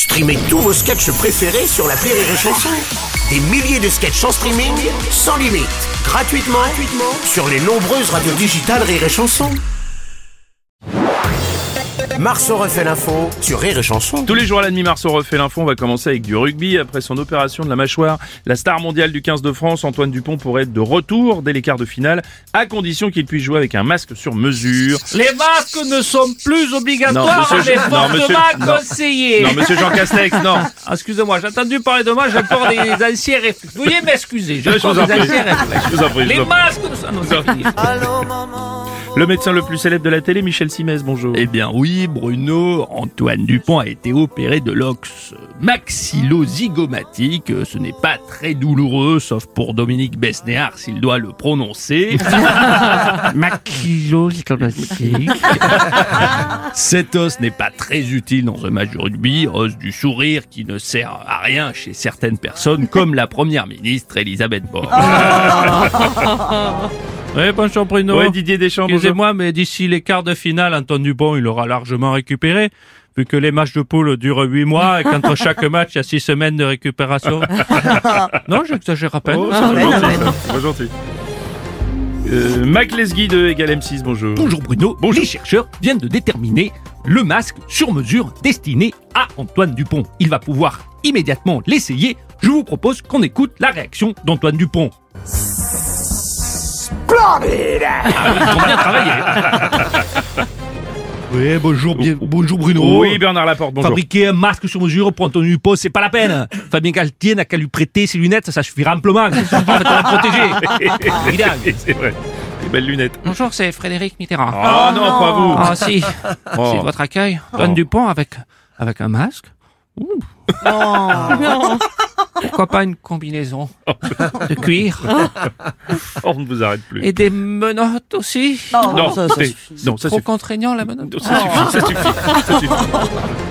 Streamez tous vos sketchs préférés sur l'appli Rire et Chanson. Des milliers de sketchs en streaming, sans limite, gratuitement sur les nombreuses radios digitales Rire et Chanson. Marceau refait l'info sur Rire et Chanson. Tous les jours à la demi, Marceau refait l'info. On va commencer avec du rugby. Après son opération de la mâchoire, la star mondiale du 15 de France, Antoine Dupont, pourrait être de retour dès les quarts de finale, à condition qu'il puisse jouer avec un masque sur mesure. Les masques ne sont plus obligatoires, mais fortement conseillés. Non, monsieur Jean Castex, non. Ah, excusez-moi, j'ai entendu parler de moi, j'ai encore des anciens réflexes. Veuillez m'excuser, j'ai Je vous encore en des prie. anciens réflexes. Je vous en prie, je Les vous en prie. masques ne sont... Non, c'est fini. Le médecin le plus célèbre de la télé, Michel Simès, bonjour. Eh bien oui, Bruno, Antoine Dupont a été opéré de l'ox maxillozygomatique. Ce n'est pas très douloureux, sauf pour Dominique Besnéard s'il doit le prononcer. Maxillozygomatique. Cet os n'est pas très utile dans un match de rugby, os du sourire qui ne sert à rien chez certaines personnes, comme la première ministre Elisabeth Borne. Oui, bonjour Bruno. Ouais, Didier Deschamps, bonjour. Excusez-moi, mais d'ici les quarts de finale, Antoine Dupont, il aura largement récupéré, vu que les matchs de poule durent 8 mois et qu'entre chaque match, il y a 6 semaines de récupération. Non, j'exagère à peine. Oh, c'est pas gentil. Mac Lesguy de Égal M6, bonjour. Bonjour Bruno, les chercheurs viennent de déterminer le masque sur mesure destiné à Antoine Dupont. Il va pouvoir immédiatement l'essayer. Je vous propose qu'on écoute la réaction d'Antoine Dupont. Splendide. Ils ont bien travaillé. Oui, bonjour Bruno. Oui, Bernard Laporte, bonjour. Fabriquer un masque sur mesure pour Antoine Dupont, c'est pas la peine. Fabien Galtier n'a qu'à lui prêter ses lunettes, ça suffira amplement. Ils sont parfaitement protégés. Évidemment. C'est vrai. Des belles lunettes. Bonjour, c'est Frédéric Mitterrand. Oh non, pas vous. Ah si, Oh. c'est votre accueil. Antoine Dupont avec un masque. Ouh. Non. Pourquoi pas une combinaison de cuir On ne vous arrête plus. et des menottes aussi. Non, ça Trop suffit. contraignant la menotte. Ça suffit.